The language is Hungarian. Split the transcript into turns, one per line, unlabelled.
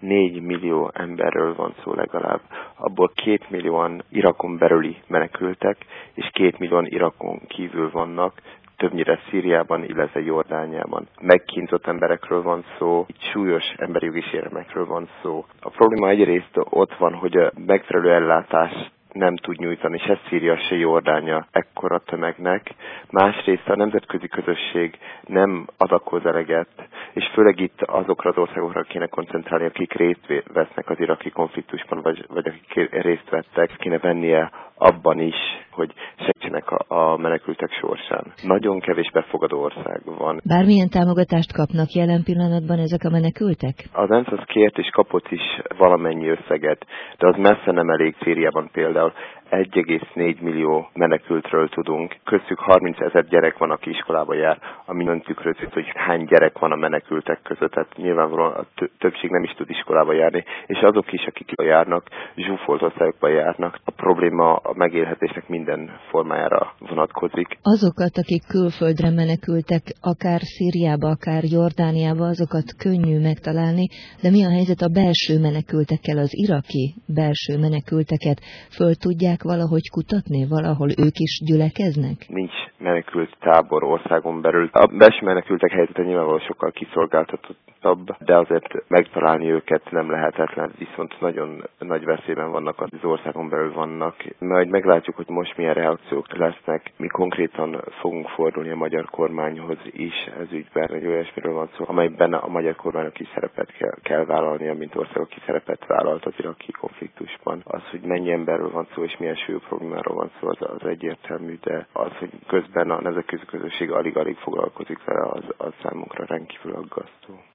4 millió emberről van szó legalább. Abból 2 millióan Irakon belüli menekültek, és 2 millióan Irakon kívül vannak, többnyire Szíriában, illetve Jordániában. Megkínzott emberekről van szó, itt súlyos emberi jogi sérelmekről van szó. A probléma egyrészt ott van, hogy a megfelelő ellátás nem tud nyújtani se Szíria, se Jordánia ekkora tömegnek. Másrészt a nemzetközi közösség nem adakoz eleget, és főleg itt azokra az országokra kéne koncentrálni, akik részt vesznek az iraki konfliktusban, vagy akik részt vettek, kéne vennie abban is, hogy segítsenek a menekültek sorsán. Nagyon kevés befogadó ország van.
Bármilyen támogatást kapnak jelen pillanatban ezek a menekültek?
Az ENSZ az kért és kapott is valamennyi összeget, de az messze nem elég. Szíriában például 1,4 millió menekültről tudunk. Köztük 30 000 gyerek van, aki iskolába jár, ami nem tükrözi, hogy hány gyerek van a menekültek között. Tehát nyilvánvalóan a többség nem is tud iskolába járni, és azok is, akik járnak, zsúfolt osztályokba járnak. A probléma a megélhetésnek minden formájára vonatkozik.
Azokat, akik külföldre menekültek, akár Szíriába, akár Jordániába, azokat könnyű megtalálni, de mi a helyzet a belső menekültekkel, az iraki belső menekülteket? Föl tudják valahogy kutatni? Valahol ők is gyülekeznek?
Nincs menekült tábor országon belül. A belső menekültek helyzete nyilvánvalóan sokkal kiszolgáltatottabb, de azért megtalálni őket nem lehetetlen, viszont nagyon nagy veszélyben vannak, az országon belül vannak. Majd meglátjuk, hogy most milyen reakciók lesznek. Mi konkrétan fogunk fordulni a magyar kormányhoz is ez ügyben, hogy olyasmiről van szó, amelyben a magyar kormánynak is szerepet kell vállalnia, mint ország, aki szerepet vállalt az iraki konfliktusban. Az, hogy mennyi emberről van szó és milyen súlyú problémáról van szó, az egyértelmű, de az, hogy közben a nemzetközi közösség alig-alig foglalkozik vele, az számunkra rendkívül aggasztó.